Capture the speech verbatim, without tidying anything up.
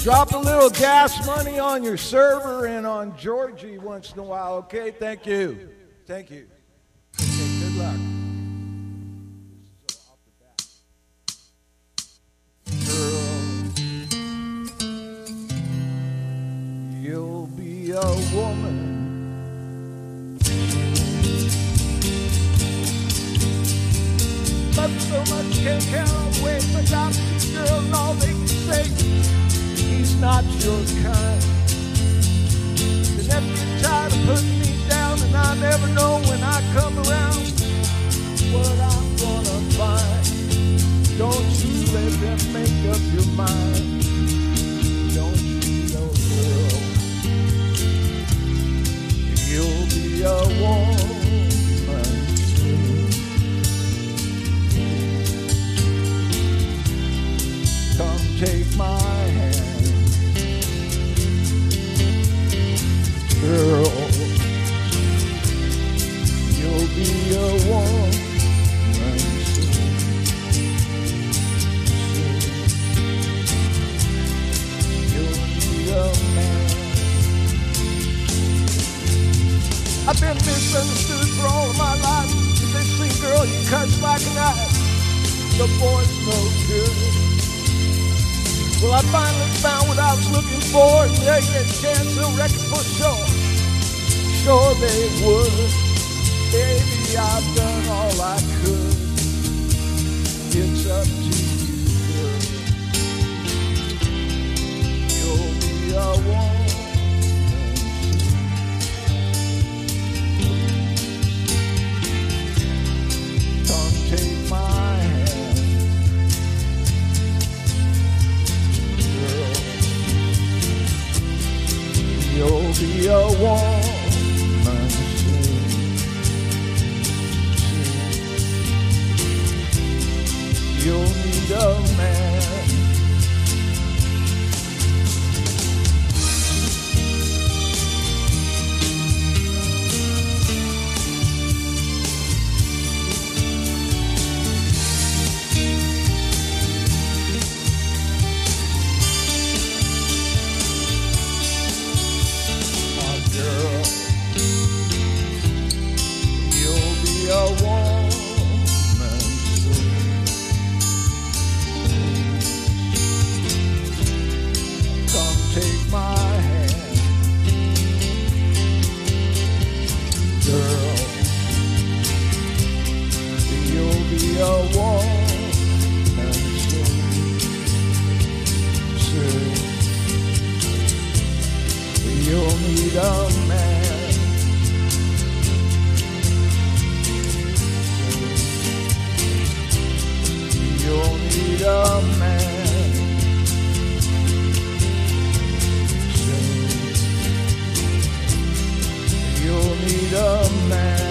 Drop a little gas money on your server and on Georgie once in a while, okay? Thank you. Thank you. Okay, good luck. Girl, you'll be a woman. But so much can't count away for doctors, girl, and all they can say, he's not your kind. And every time to put me down, and I never know when I come around what I'm gonna find. Don't you let them make up your mind. Don't you know, girl, you'll be a woman. Come take my hand, girl. You'll be a woman soon. You'll be a man. I've been misunderstood for all of my life. They say, girl, you cuss like a knife. The boy's no good. Well, I finally found what I was looking for, and yeah, yeah, chance they'll wreck it for sure. Sure they would. Baby, I've done all I could. It's up to you, girl. You'll be a woman. Come take my hand. You'll be a woman soon. You'll need a man. You'll need a man. You'll need a man. You'll need a man.